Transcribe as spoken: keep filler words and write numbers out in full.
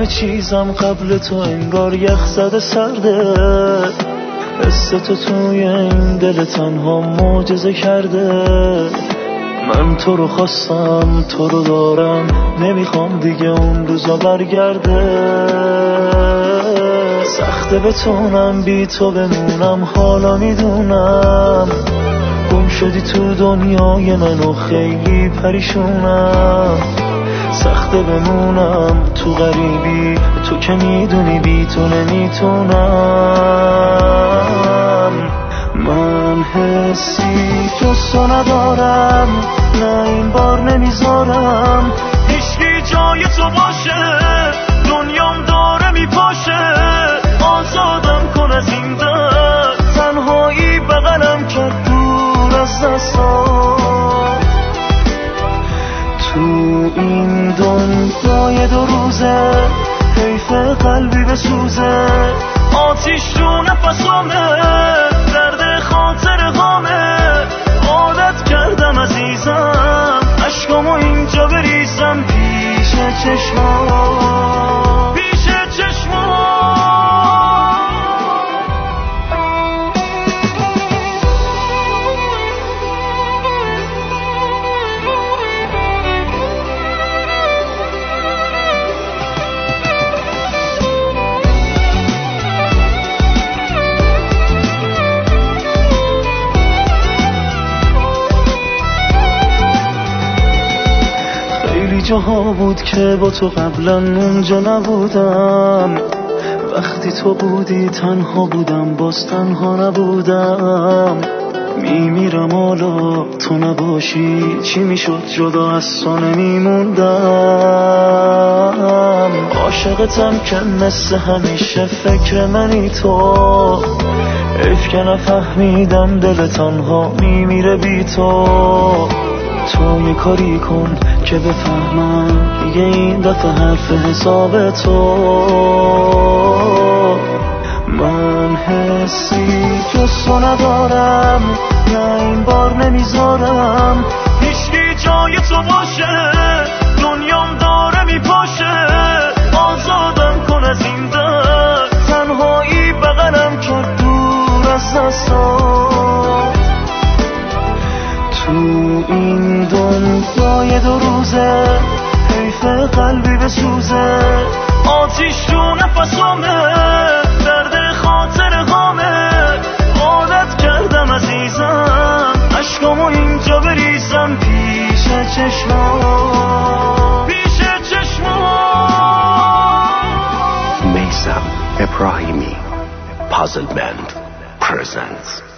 چیزم قبل تو انگار یخ زده سرده، حس تو توی این دل تنها معجزه کرده. من تو رو خواستم، تو رو دارم، نمیخوام دیگه اون روزا برگرده. سخته بتونم بی تو بمونم، حالا میدونم گم شدی تو دنیای من و خیلی پریشونم. سخته بمونم تو غریبی، تو که میدونی بی تو نمیتونم. من حسی جز تو ندارم، نه این بار نمیذارم هیچکی جای تو باشه. دنیام داره میپاشه، آزادم کن از این درد. تنهایی بغلم کرد دور از دستات. تو این دنیای دو روزه حیف قلبی بسوزه. آتیش رو نفسامه، درد خاطر غامه. عادت کردم عزیزم عشقامو اینجا بریزم پیش چشمام، پیش چشمام. جاها بود که با تو قبلا اونجا نبودم. وقتی تو بودی تنها بودم، باز تنها نبودم. میمیرم حالا تو نباشی، چی میشد جدا از تو نمیموندم. عاشقتم که مثل همیشه فکر منی تو. حیف که نفهمیدم دل تنها میمیره بی تو. تو یه کاری کن که بفهمم دیگه این دفعه حرف حساب تو. من حسی جز تو ندارم، نه این بار نمیذارم هیچکی جای تو باشه. دنیام داره میپاشه، آزادم کن از این درد. تنهایی بغلم کرد دور از دستات. تو این دنیای دو روزه حیف قلبی بسوزه. آتیش رو نفسامه، درد خاطر غامه. عادت کردم عزیزم عشقامو اینجا بریزم پیش چشمام، پیش چشمام. Meysam Ebrahimi Puzzle Band presents